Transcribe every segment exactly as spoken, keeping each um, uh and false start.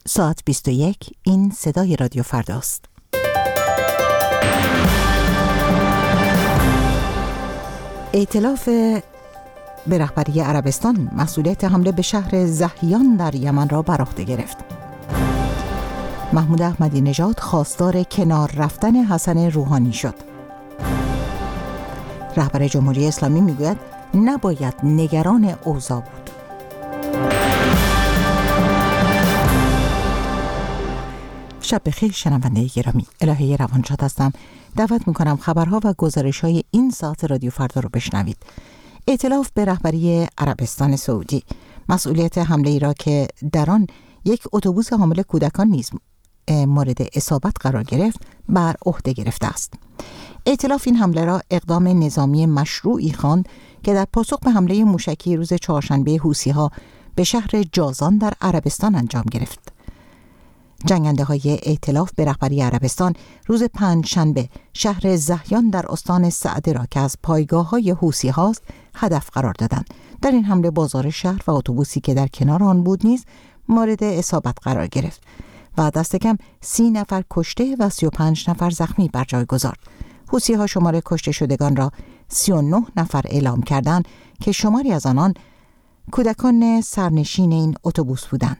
ساعت بیست و یک. این صدای رادیو فرداست. ائتلاف به رهبری عربستان مسئولیت حمله به شهر زهیان در یمن را بر عهده گرفت. محمود احمدی نژاد خواستار کنار رفتن حسن روحانی شد. رهبر جمهوری اسلامی میگوید نباید نگران اوضاع بود. شب بخیر شنونده گرامی، الهه روانشاد هستم. دعوت میکنم خبرها و گزارش‌های این ساعت رادیو فردا رو بشنوید. ائتلاف به رهبری عربستان سعودی مسئولیت حمله ای را که در آن یک اتوبوس حامل کودکان نیز مورد اصابت قرار گرفت بر عهده گرفته است. ائتلاف این حمله را اقدام نظامی مشروعی خواند که در پاسخ به حمله موشکی روز چهارشنبه حوثی‌ها به شهر جازان در عربستان انجام گرفت. جنگنده های ائتلاف به رهبری عربستان روز پنجشنبه شهر زهیان در استان سعده را که از پایگاه های حوثی هاست هدف قرار دادند. در این حمله بازار شهر و اتوبوسی که در کنار آن بود نیز مورد اصابت قرار گرفت و دست کم سی نفر کشته و سی و پنج نفر زخمی بر جای گذارد. حوثی ها شمار کشته شدگان را سی و نه نفر اعلام کردند که شماری از آنان کودکان سرنشین این اتوبوس بودند.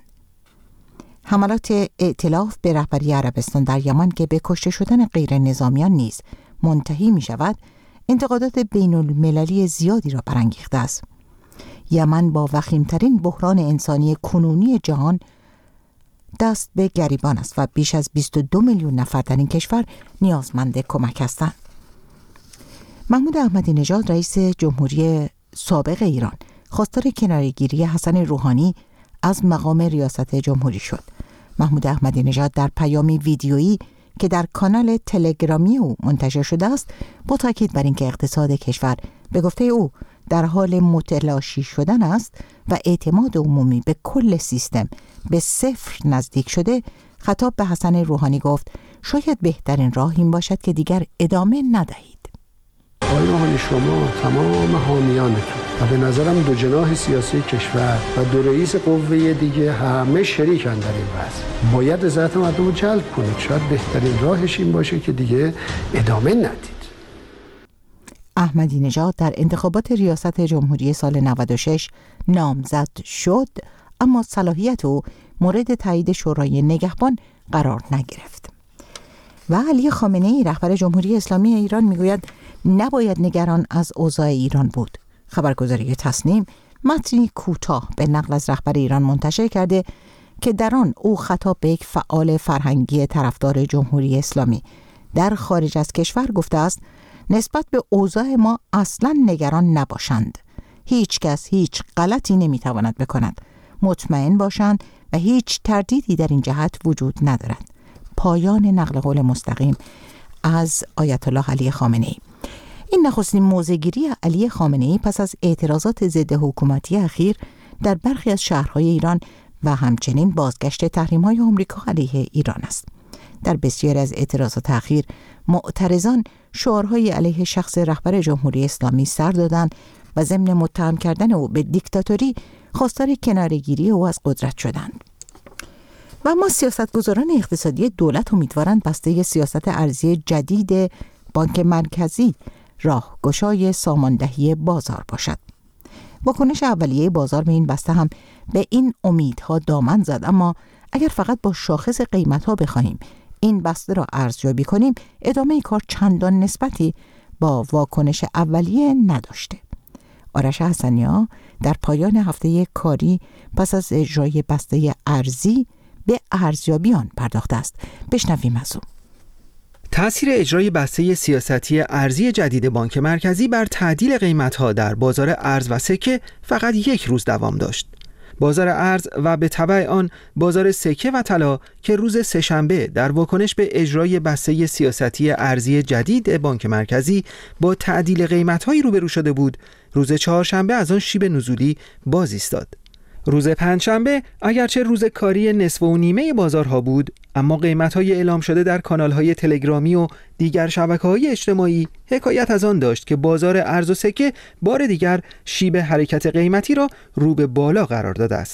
حملات ائتلاف به رهبری عربستان در یمن که به کشته شدن غیر نظامیان نیز منتهی می شود، انتقادات بین المللی زیادی را برانگیخته است. یمن با وخیمترین بحران انسانی کنونی جهان دست به گریبان است و بیش از بیست و دو میلیون نفر در این کشور نیازمند کمک هستند. محمود احمدی نژاد رئیس جمهوری سابق ایران خواستار کناره‌گیری حسن روحانی از مقام ریاست جمهوری شد. محمود احمدی نژاد در پیامی ویدیویی که در کانال تلگرامی او منتشر شده است با تاکید بر اینکه اقتصاد کشور به گفته او در حال متلاشی شدن است و اعتماد عمومی به کل سیستم به صفر نزدیک شده، خطاب به حسن روحانی گفت شاید بهترین راه این باشد که دیگر ادامه ندهید. آقای روحانی، شما تمام حامیانتون و به نظرم دو جناح سیاسی کشور و دو رئیس قوه دیگه همه شریکن در این بحث. باید رضایت مردم رو جلب کنید. شاید بهترین راهش این باشه که دیگه ادامه ندید. احمدی نژاد در انتخابات ریاست جمهوری سال نود و شش نامزد شد، اما صلاحیت او مورد تایید شورای نگهبان قرار نگرفت. و علی خامنه‌ای رهبر جمهوری اسلامی ایران میگوید نباید نگران از اوضاع ایران بود. خبرگزاری تصنیم متنی کوتاه به نقل از رهبر ایران منتشر کرده که در آن او خطاب به یک فعال فرهنگی طرفدار جمهوری اسلامی در خارج از کشور گفته است نسبت به اوضاع ما اصلا نگران نباشند. هیچ کس هیچ غلطی نمیتواند بکند. مطمئن باشند و هیچ تردیدی در این جهت وجود ندارد. پایان نقل قول مستقیم از آیت الله علی خامنه‌ای. این نخستین موضع‌گیری علی خامنه‌ای پس از اعتراضات ضد حکومتی اخیر در برخی از شهرهای ایران و همچنین بازگشت تحریم‌های آمریکا علیه ایران است. در بسیاری از اعتراضات اخیر معترضان شعارهای علیه شخص رهبر جمهوری اسلامی سر دادند و ضمن متهم کردن او به دیکتاتوری خواستار کناره‌گیری او از قدرت شدند. و اما سیاستگزاران اقتصادی دولت امیدوارند بسته سیاست ارزی جدید بانک مرکزی راهگشای ساماندهی بازار باشد. واکنش اولیه بازار به این بسته هم به این امیدها دامن زد، اما اگر فقط با شاخص قیمت‌ها بخواهیم این بسته را ارزیابی کنیم، ادامه کار چندان نسبتی با واکنش اولیه نداشته. آرش حسنی‌ها در پایان هفته کاری پس از اجرای بسته ارزی به ارزیابی آن پرداخته است. بشنویم از او. تأثیر اجرای بسته سیاستی ارزی جدید بانک مرکزی بر تعدیل قیمت‌ها در بازار ارز و سکه فقط یک روز دوام داشت. بازار ارز و به تبع آن بازار سکه و طلا که روز سه‌شنبه در واکنش به اجرای بسته سیاستی ارزی جدید بانک مرکزی با تعدیل قیمت‌هایی روبرو شده بود، روز چهارشنبه از آن شیب نزولی باز ایستاد. روز پنجشنبه اگرچه روز کاری نصف و نیمه بازارها بود، اما قیمت‌های اعلام شده در کانال‌های تلگرامی و دیگر شبکه‌های اجتماعی حکایت از آن داشت که بازار ارز و سکه بار دیگر شیب حرکت قیمتی را رو به بالا قرار داده است.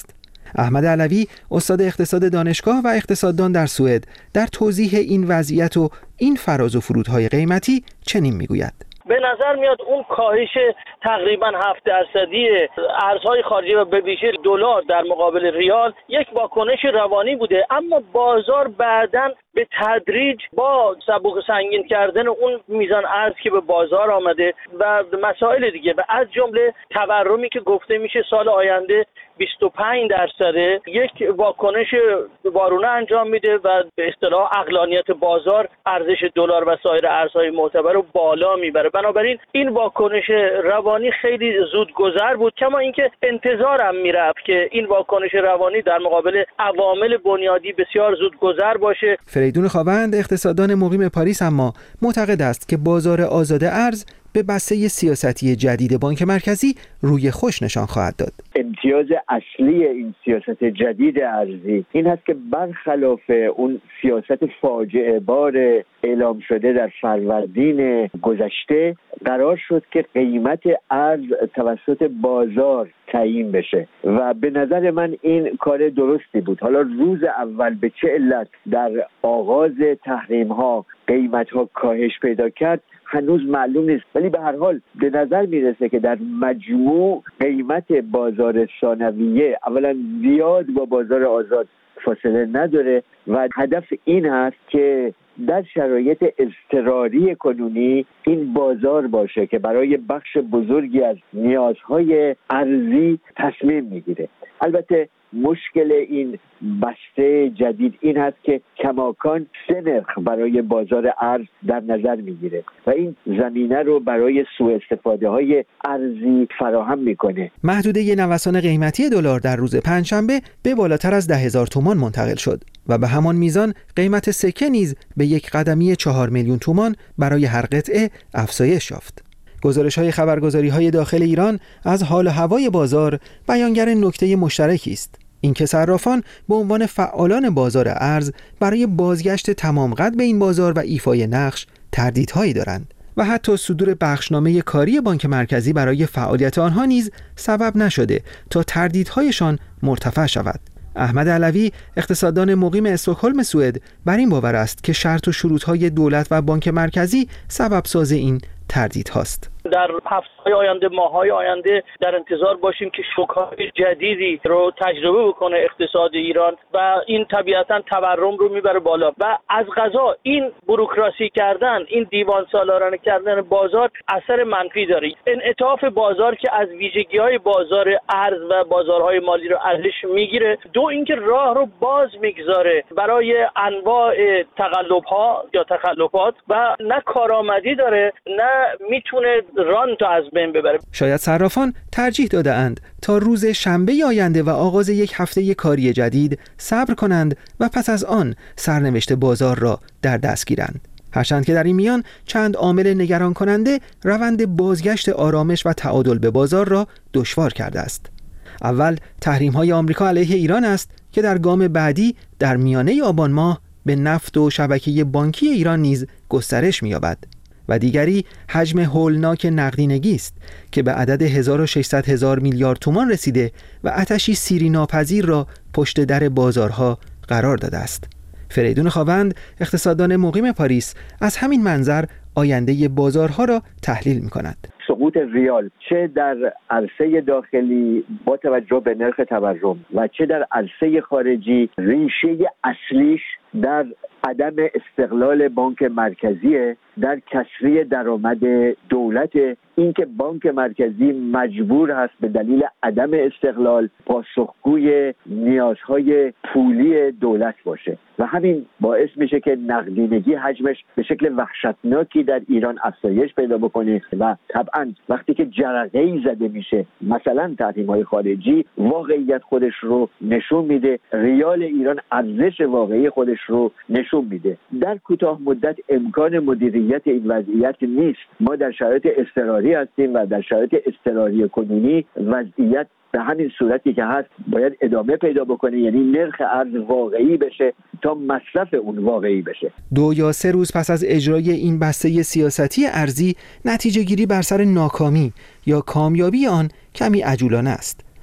احمد علوی، استاد اقتصاد دانشگاه و اقتصاددان در سوئد، در توضیح این وضعیت و این فراز و فرودهای قیمتی چنین میگوید: به نظر میاد اون کاهش تقریبا هفت درصدی ارزهای خارجی و به ویژه دلار در مقابل ریال یک واکنش روانی بوده، اما بازار بعداً به تدریج با سبک و سنگین کردن اون میزان ارز که به بازار آمده و مسائل دیگه و از جمله تورمی که گفته میشه سال آینده بیست و پنج درصده، یک واکنش وارونه انجام میده و به اصطلاح عقلانیت بازار ارزش دلار و سایر ارزهای معتبر رو بالا میبره. بنابراین این واکنش روانی خیلی زود گذر بود، کما اینکه انتظارم میرفت که این واکنش روانی در مقابل عوامل بنیادی بسیار زود گذر باشه. فریدون خاوند، اقتصاددان مقیم پاریس، اما معتقد است که بازار آزاد ارز به بسته سیاستی جدید بانک مرکزی روی خوش نشان خواهد داد. امتیاز اصلی این سیاست جدید ارزی این هست که برخلاف اون سیاست فاجعه بار اعلام شده در فروردین گذشته، قرار شد که قیمت ارز توسط بازار تعیین بشه و به نظر من این کار درستی بود. حالا روز اول به چه علت در آغاز تحریم ها قیمت ها کاهش پیدا کرد هنوز معلوم نیست، ولی به هر حال به نظر میرسه که در مجموع قیمت بازار ثانویه اولا زیاد با بازار آزاد فاصله نداره و هدف این هست که در شرایط اضطراری کنونی این بازار باشه که برای بخش بزرگی از نیازهای ارزی تصمیم میگیره. البته مشکل این بسته جدید این هست که کماکان سه نرخ برای بازار ارز در نظر میگیره و این زمینه رو برای سوء استفاده های ارزی فراهم میکنه. محدوده نوسان قیمتی دلار در روز پنجشنبه به بالاتر از ده هزار تومان منتقل شد و به همان میزان قیمت سکه نیز به یک قدمی چهار میلیون تومان برای هر قطعه افزایش یافت. گزارش‌های خبرگزاری‌های داخل ایران از حال و هوای بازار بیانگر نکته مشترکی است: اینکه صرافان به عنوان فعالان بازار ارز برای بازگشت تمام قد به این بازار و ایفای نقش تردیدهایی دارند و حتی صدور بخشنامه کاری بانک مرکزی برای فعالیت آنها نیز سبب نشده تا تردیدهایشان مرتفع شود. احمد علوی، اقتصاددان مقیم استکهلم سوئد، بر این باور است که شرط و شروط‌های دولت و بانک مرکزی سبب ساز این تردید هاست. در هفته‌های آینده، ماه‌های آینده در انتظار باشیم که شوک‌های جدیدی رو تجربه بکنه اقتصاد ایران و این طبیعتاً تورم رو میبره بالا و از قضا این بوروکراسی کردن، این دیوان سالارانه کردن بازار اثر منفی داره. انعطاف بازار که از ویژگی‌های بازار ارز و بازارهای مالی رو ازش میگیره، دو اینکه راه رو باز میگذاره برای انواع تقلب‌ها یا تخلفات و نه کارآمدی داره نه میتونه ران تا از بین ببره. شاید صرافان ترجیح داده اند تا روز شنبه آینده و آغاز یک هفته کاری جدید صبر کنند و پس از آن سرنوشت بازار را در دست گیرند. هرچند که در این میان چند عامل نگران کننده روند بازگشت آرامش و تعادل به بازار را دشوار کرده است. اول تحریم‌های آمریکا علیه ایران است که در گام بعدی در میانه آبان ماه به نفت و شبکه بانکی ایران نیز گسترش می‌یابد. و دیگری حجم هولناک نقدینگی است که به عدد هزار و ششصد هزار میلیارد تومان رسیده و آتشی سیری ناپذیر را پشت در بازارها قرار داده است. فریدون خاوند، اقتصاددان مقیم پاریس، از همین منظر آینده بازارها را تحلیل می‌کند. سقوط ریال چه در عرصه داخلی با توجه به نرخ تورم و چه در عرصه خارجی ریشه اصلیش در عدم استقلال بانک مرکزی، در کسری درآمد دولت، اینکه بانک مرکزی مجبور هست به دلیل عدم استقلال پاسخگوی نیازهای پولی دولت باشه و همین باعث میشه که نقدینگی حجمش به شکل وحشتناکی در ایران افزایش پیدا بکنه و طبعا وقتی که جرقه‌ای زده میشه، مثلا تحریم‌های خارجی، واقعیت خودش رو نشون میده، ریال ایران ارزش واقعی خودش رو نشون میده. در کوتاه مدت امکان مدیریت این وضعیت نیست. ما در شرایط اضطراری هستیم و در شرایط اضطراری کنونی وضعیت به همین صورتی که هست باید ادامه پیدا بکنه، یعنی نرخ ارز واقعی بشه تا مصرف اون واقعی بشه. دو یا سه روز پس از اجرای این بسته سیاستی ارزی، نتیجه گیری بر سر ناکامی یا کامیابی آن کمی عجولانه است.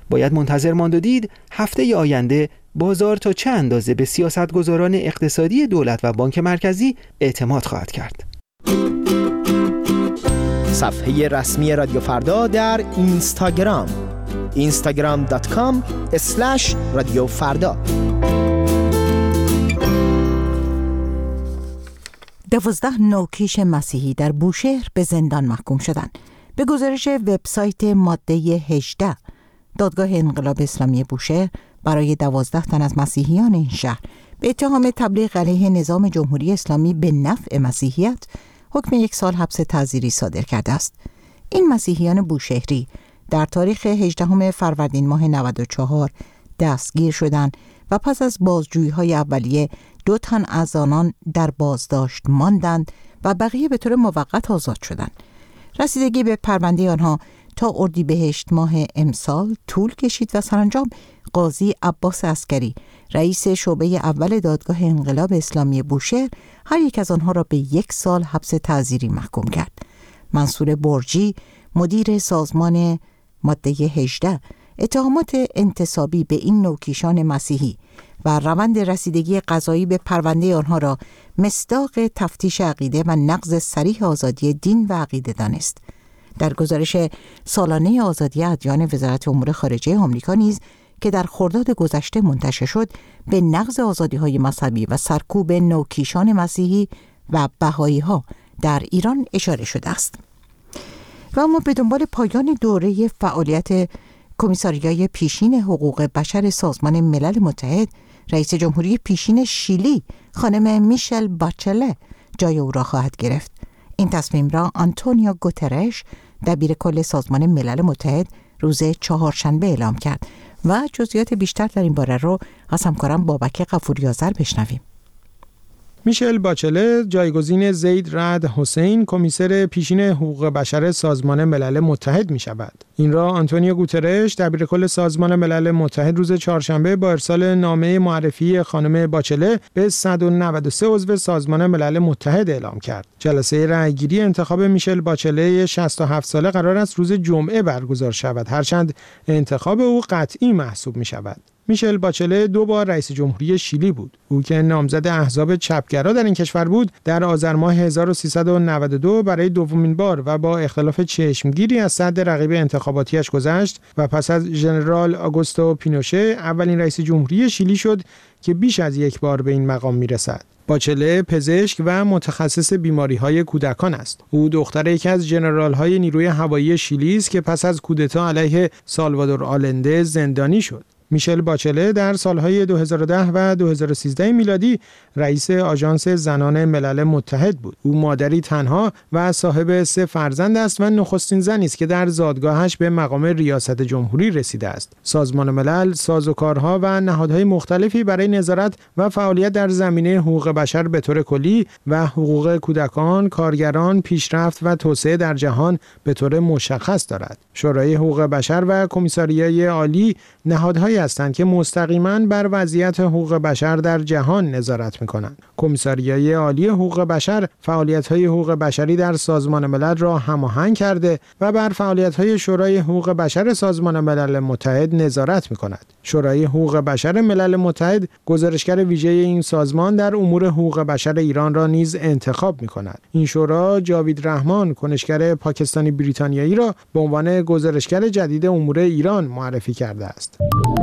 باید منتظر ماند و دید هفته آینده بازار تا چه اندازه به سیاستگزاران اقتصادی دولت و بانک مرکزی اعتماد خواهد کرد. صفحه رسمی رادیو فردا در اینستاگرام اینستاگرام دات کام اسلش رادیو فردا. دوازده نوکیش مسیحی در بوشهر به زندان محکوم شدند. به گزارش وبسایت ماده هجده، دادگاه انقلاب اسلامی بوشهر برای دوازده تن از مسیحیان این شهر به اتهام تبلیغ علیه نظام جمهوری اسلامی به نفع مسیحیت حکم یک سال حبس تعزیری صادر کرده است. این مسیحیان بوشهری در تاریخ هجدهم فروردین ماه نود و چهار دستگیر شدند و پس از بازجویی‌های اولیه دو تن از آنان در بازداشت ماندند و بقیه به طور موقت آزاد شدند. رسیدگی به پرونده آنها تا اردیبهشت ماه امسال طول کشید و سرانجام قاضی عباس عسکری رئیس شعبه اول دادگاه انقلاب اسلامی بوشهر هر یک از آنها را به یک سال حبس تعزیری محکوم کرد. منصور برجی مدیر سازمان ماده هجده اتهامات انتصابی به این نوکیشان مسیحی و روند رسیدگی قضایی به پرونده آنها را مصداق تفتیش عقیده و نقض صریح آزادی دین و عقیده دانست. در گزارش سالانه آزادی ادیان وزارت امور خارجه آمریکا نیز که در خرداد گذشته منتشر شد به نقض آزادی‌های مذهبی و سرکوب نوکیشان مسیحی و بهائی‌ها در ایران اشاره شده است. و اما به دنبال پایان دوره فعالیت کمیساریای پیشین حقوق بشر سازمان ملل متحد، رئیس جمهوری پیشین شیلی خانم میشل باچله جای او را خواهد گرفت. این تصمیم را آنتونیو گوترش دبیر کل سازمان ملل متحد روز چهارشنبه اعلام کرد و جزئیات بیشتر در این باره رو از همکارم بابک غفوری‌آذر بشنویم. میشل باچله جایگزین زید رعد حسین کمیسر پیشین حقوق بشر سازمان ملل متحد می شود. این را آنتونیو گوترش دبیر کل سازمان ملل متحد روز چهارشنبه با ارسال نامه معرفی خانم باچله به صد و نود و سه عضو سازمان ملل متحد اعلام کرد. جلسه رأیگیری انتخاب میشل باچله شصت و هفت ساله قرار است روز جمعه برگزار شود، هرچند انتخاب او قطعی محسوب می شود. میشل باچله دو بار رئیس جمهوری شیلی بود. او که نامزد احزاب چپگرا در این کشور بود، در آذر ماه هزار و سیصد و نود و دو برای دومین بار و با اختلاف چشمگیری از سد رقیب انتخاباتیش گذشت و پس از ژنرال آگوستو پینوشه اولین رئیس جمهوری شیلی شد که بیش از یک بار به این مقام میرسد. باچله پزشک و متخصص بیماری‌های کودکان است. او دختر یکی از ژنرال‌های نیروی هوایی شیلی است که پس از کودتا علیه سالوادور آلنده زندانی شد. میشل باچله در سالهای دو هزار و ده و دو هزار و سیزده میلادی رئیس آژانس زنان ملل متحد بود. او مادری تنها و صاحب سه فرزند است و نخستین زنی است که در زادگاهش به مقام ریاست جمهوری رسیده است. سازمان ملل سازوکارها و نهادهای مختلفی برای نظارت و فعالیت در زمینه حقوق بشر به طور کلی و حقوق کودکان، کارگران، پیشرفت و توسعه در جهان به طور مشخص دارد. شورای حقوق بشر و کمیساریای عالی نهادهای هستند که مستقیما بر وضعیت حقوق بشر در جهان نظارت می‌کنند. کمیساریای عالی حقوق بشر فعالیت‌های حقوق بشری در سازمان ملل را هماهنگ کرده و بر فعالیت‌های شورای حقوق بشر سازمان ملل متحد نظارت می‌کند. شورای حقوق بشر ملل متحد گزارشگر ویژه این سازمان در امور حقوق بشر ایران را نیز انتخاب می‌کند. این شورا جاوید رحمان کنشگر پاکستانی بریتانیایی را به عنوان گزارشگر جدید امور ایران معرفی کرده است.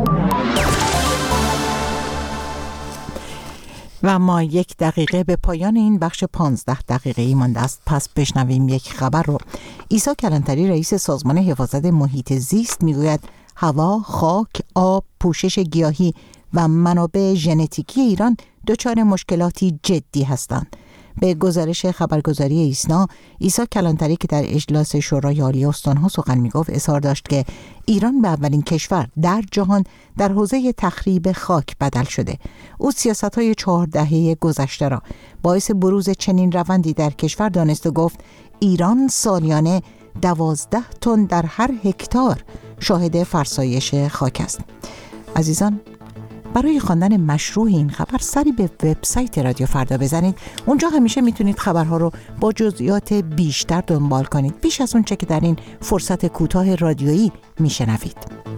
و ما یک دقیقه به پایان این بخش پانزده دقیقه ای مانده است. پس بشنویم یک خبر رو. عیسی کلانتری رئیس سازمان حفاظت محیط زیست میگوید هوا، خاک، آب، پوشش گیاهی و منابع ژنتیکی ایران دچار مشکلاتی جدی هستند. به گزارش خبرگزاری ایسنا، عیسی کلانتری که در اجلاس شورای عالی استانها سخن میگفت اظهار داشت که ایران به اولین کشور در جهان در حوزه تخریب خاک بدل شده. او سیاست‌های چهار دهه گذشته را باعث بروز چنین روندی در کشور دانست و گفت ایران سالیانه دوازده تن در هر هکتار شاهد فرسایش خاک است. عزیزان، برای خواندن مشروع این خبر سری به وبسایت رادیو فردا بزنید. اونجا همیشه میتونید خبرها رو با جزئیات بیشتر دنبال کنید، بیش از اون چه که در این فرصت کوتاه رادیویی میشنوید.